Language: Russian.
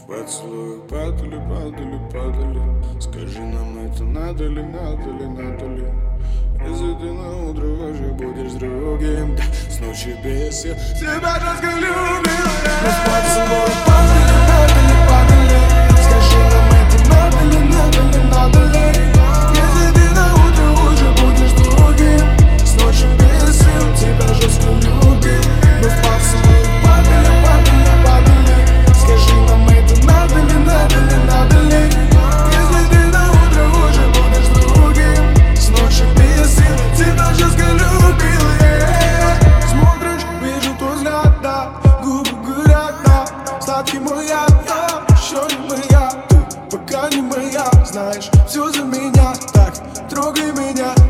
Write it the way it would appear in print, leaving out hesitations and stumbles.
Поцелуи падали, падали, падали. Скажи, нам это надо ли, надо ли, надо ли? Если ты на утро уже будешь с другим, да, с ночи без сил тебя жестко любил я. Поцелуи падали, падали, падали. Скажи, нам это надо ли, надо ли, надо ли? Если ты на утро уже будешь с другим, с ночи без сил тебя жестко любил. Мы в поцелуи падали, падали, падали. Скажи, нам это надо ли, надо ли, надо ли? Если ты на утро уже будешь с другим, с ночи без сил тебя жестко любил я. Смотришь, вижу твой взгляд, да, губы горят, да. Сладкий мой яд, еще не моя. Ты пока не моя, знаешь, все за меня. Так, трогай меня.